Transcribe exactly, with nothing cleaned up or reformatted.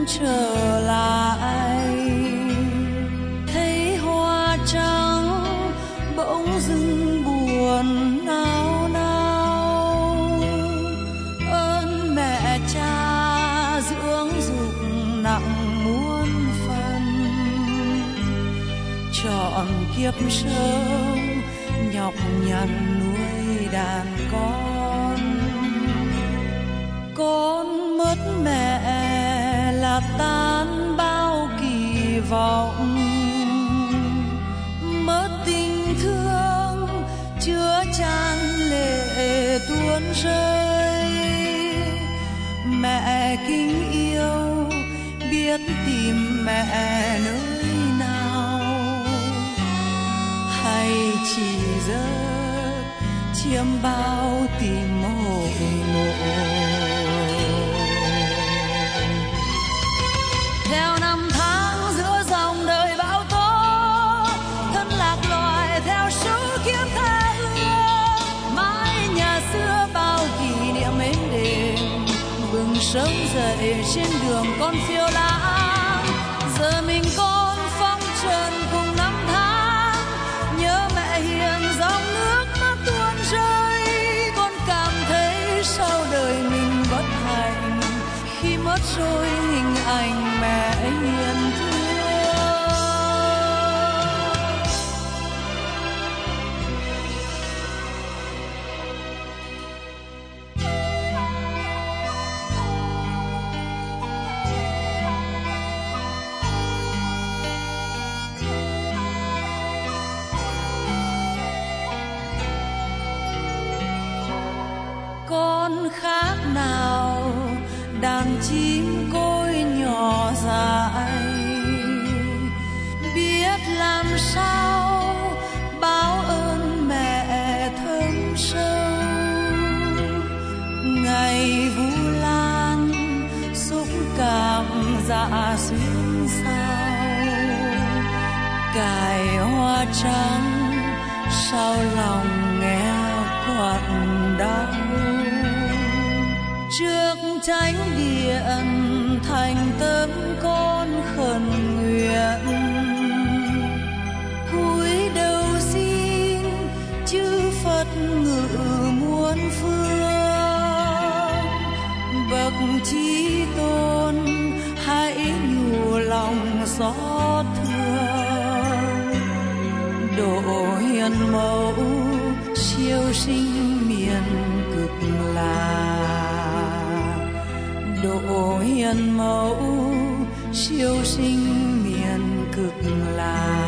trở lại, thấy hoa trắng bỗng dưng buồn nao nao. Ơn mẹ cha dưỡng dục nặng muôn phần, trọn kiếp sống nhọc nhằn nuôi đàn con. Con mất mẹ là tan bao kỳ vọng, mất tình thương chứa chan lệ tuôn rơi. Mẹ kính yêu biết tìm mẹ nơi nào, hay chỉ giấc chiêm bao tìm hồi ngộ. Theo năm tháng giữa dòng đời bão tố, thân lạc loài theo số kiếp tha hương. Mái nhà xưa bao kỷ niệm êm đềm bừng sống dậy trên đường con phiêu lãng. Giờ mình con phong trần cùng năm tháng, nhớ mẹ hiền dòng nước mắt tuôn rơi. Con cảm thấy sau đời mình bất hạnh khi mất rồi hình ảnh mẹ hiền thương. Con khác nào đàn chim côi nhỏ dại, biết làm sao báo ơn mẹ thơm sâu. Ngày Vu Lan xúc cảm dạ xuyên sao, cài hoa trắng sao lòng nghe quặn đau. Trước thánh điện thành tâm con khẩn nguyện, cúi đầu xin chư Phật ngự muôn phương. Bậc Chí Tôn hãy nhủ lòng xót thương, độ hiền mẫu siêu sinh miền Cực Lạc. Độ hiền mẫu siêu sinh miền Cực Lạc.